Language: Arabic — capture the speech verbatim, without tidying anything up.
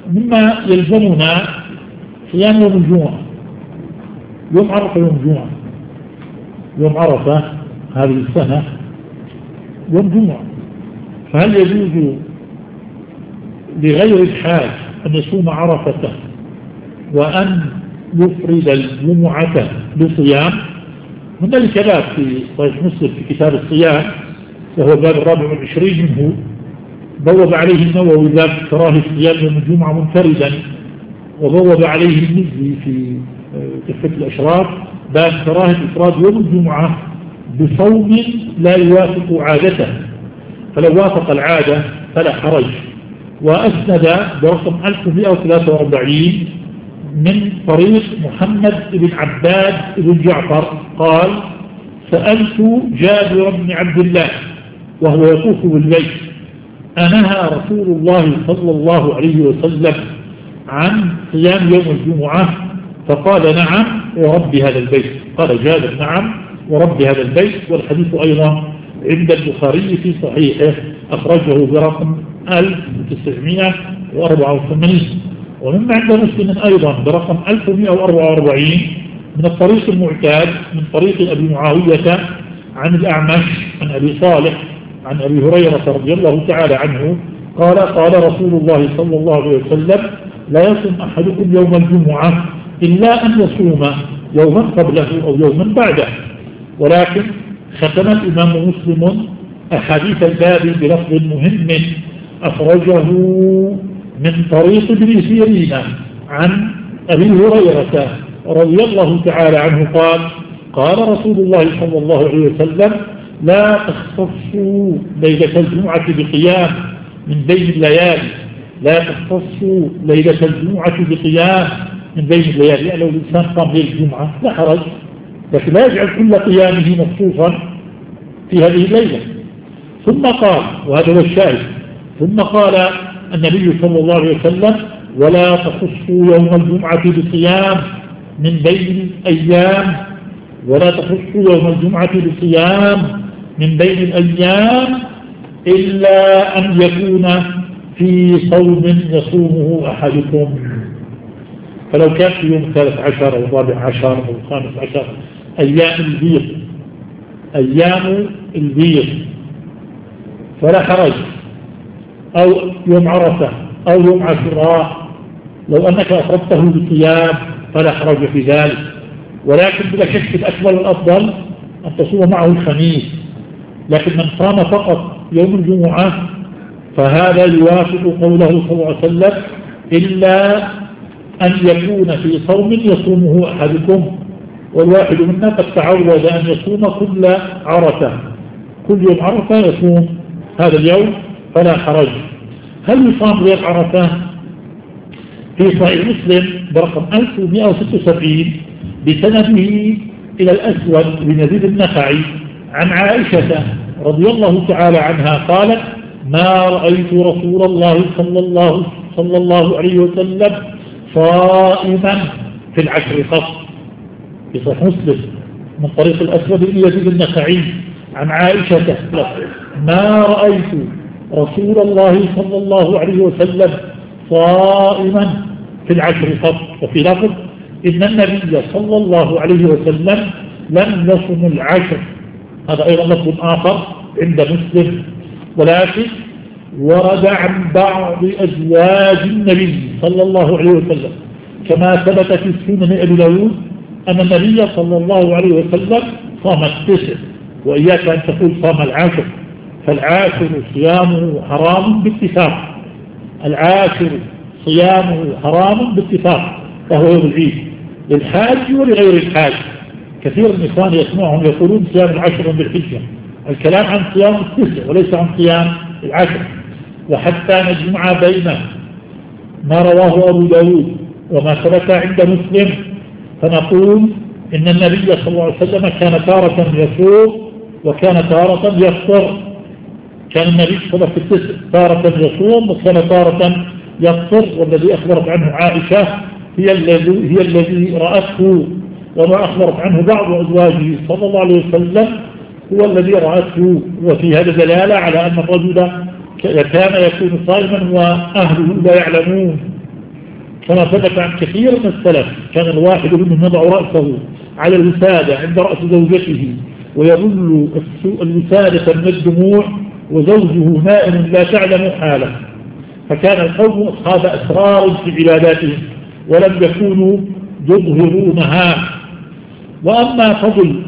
مما يلزمنا صيام يوم الجمعة. يوم عرفة يوم الجمعة، يوم عرفة هذه السنة يوم جمعة، فهل يجوز لغير الحاج أن يصوم عرفة وأن يفرد الجمعة بصيام؟ من ذلك باب في صحيح مسلم في كتاب الصيام، وهو الباب الرابع والعشرين منه، بوب عليه النووي باب كراهة صيام يوم الجمعة منفردا، وبوب عليه المزي في تحفة الأشراف باب كراهة إفراد يوم الجمعة بصوم لا يوافق عادته، فلو وافق العادة فلا حرج. وأسند برقم ألف ومئة وثلاثة وأربعين من طريق محمد بن عباد بن جعفر قال: سألت جابر بن عبد الله وهو يطوف بالبيت: أنهى رسول الله صلى الله عليه وسلم عن صيام يوم الجمعة؟ فقال: نعم ورب هذا البيت. قال جابر: نعم ورب هذا البيت. والحديث أيضا عند البخاري في صحيحه، أخرجه برقم ألف وتسعمئة وأربعة وثمانين. ومما عند مسلم أيضا برقم ألف ومئة وأربعة وأربعين من الطريق المعتاد من طريق أبي معاوية عن الأعمش عن أبي صالح عن أبي هريرة رضي الله تعالى عنه قال: قال رسول الله صلى الله عليه وسلم: لا يصوم أحدكم يوم الجمعة إلا أن يصوم يوما قبله أو يوما بعده. ولكن ختم الإمام مسلم أحاديث الباب بلفظ مهم أخرجه من طريق ابن سيرين عن أبي هريرة رضي الله تعالى عنه قال: قال رسول الله صلى الله عليه وسلم: لا تختصوا ليلة الجمعة بقيام من بين الليالي، لا تختصوا ليلة الجمعة بقيام من بين الليالي. يعني لو الإنسان قام ليلة الجمعة لا حرج، لكن لا يجعل كل قيامه مخصوصا في هذه الليلة. ثم قال، وهذا هو الشاهد، ثم قال النبي صلى الله عليه وسلم: ولا تخصوا يوم الجمعة بصيام من بين الأيام، ولا تخصوا يوم الجمعة بصيام من بين الأيام إلا أن يكون في صوم يصومه أحدكم. فلو كان في يوم ثالث عشر أو رابع عشر أو خامس عشر، أيام البيض، أيام البيض فلا حرج، أو يوم عرفة أو يوم عاشوراء، لو أنك أفردته بصيام فلا حرج في ذلك. ولكن بلا شك الأكمل والأفضل أن تصوم معه الخميس. لكن من صام فقط يوم الجمعة فهذا يوافق قوله صلى الله عليه وسلم: إلا أن يكون في صوم يصومه أحدكم. والواحد منا قد تعود أن يصوم كل عرفة، كل يوم عرفة يصوم هذا اليوم فلا حرج. هل يصام غير عرفة؟ في صحيح مسلم برقم ألف ومئة وستة وسبعين بسنده إلى الأسود بن يزيد النخعي عن عائشة رضي الله تعالى عنها قالت: ما رأيت رسول الله صلى الله, صلى الله عليه وسلم صائما في العشر قط. في صحيح مسلم من طريق الأسود بن يزيد النخعي عن عائشة: ما رأيت رسول الله صلى الله عليه وسلم صائما في العشر قط. وفي لفظ: إن النبي صلى الله عليه وسلم لم يصم العشر. هذا أيضا لفظ آخر عند مسلم. ولكن ورد عن بعض أزواج النبي صلى الله عليه وسلم كما ثبت في سنن أبي داود أن النبي صلى الله عليه وسلم صام التسع، وإياك أن تقول صام العاشر، فالعاشر صيامه حرام باتفاق، العاشر صيامه حرام باتفاق، فهو يوم العيد للحاج ولغير الحاج. كثير من إخواني يسمعهم يقولون صيام العشر بالحجة، الكلام عن صيام التسع وليس عن صيام العشر. وحتى نجمع بين ما رواه أبو داود وما ثبت عند مسلم فنقول إن النبي صلى الله عليه وسلم كان تارة يصوم وكان تارة يفطر. كان النبي صلى الله عليه وسلم تارة يصوم وكان تارة يفطر. والذي أخبرت عنه عائشة هي الذي هي الذي رأته، وما أخبرت عنه بعض أزواجه صلى الله عليه وسلم هو الذي رأته. وفي هذا دلالة على أن الرجل كان يكون صائما وأهله لا يعلمون، كما ثبت عن كثير من السلف كان الواحد منهم يضع رأسه على الوسادة عند رأس زوجته ويظل الوسادة من الدموع وزوجه نائم لا تعلم حاله، فكان القوم أصحاب أسرار في عباداتهم ولم يكونوا يظهرونها. وأما فضل